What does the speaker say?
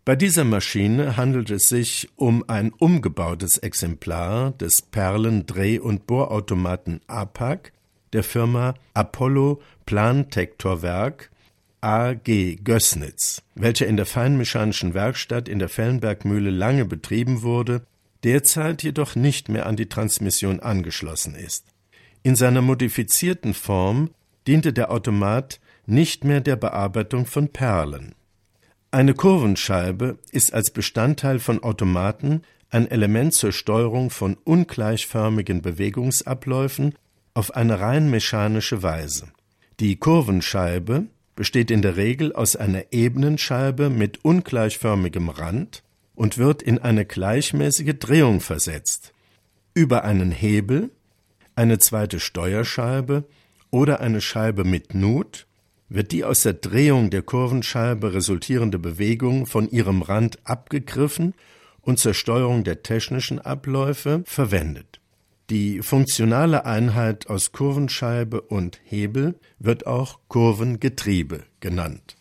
Bei dieser Maschine handelt es sich um ein umgebautes Exemplar des Perlen-Dreh- und Bohrautomaten APAC der Firma Apollo Plantektorwerk AG Gößnitz, welcher in der feinmechanischen Werkstatt in der Fellenbergmühle lange betrieben wurde, derzeit jedoch nicht mehr an die Transmission angeschlossen ist. In seiner modifizierten Form diente der Automat nicht mehr der Bearbeitung von Perlen. Eine Kurvenscheibe ist als Bestandteil von Automaten ein Element zur Steuerung von ungleichförmigen Bewegungsabläufen auf eine rein mechanische Weise. Die Kurvenscheibe besteht in der Regel aus einer ebenen Scheibe mit ungleichförmigem Rand und wird in eine gleichmäßige Drehung versetzt. Über einen Hebel, eine zweite Steuerscheibe oder eine Scheibe mit Nut wird die aus der Drehung der Kurvenscheibe resultierende Bewegung von ihrem Rand abgegriffen und zur Steuerung der technischen Abläufe verwendet. Die funktionale Einheit aus Kurvenscheibe und Hebel wird auch Kurvengetriebe genannt.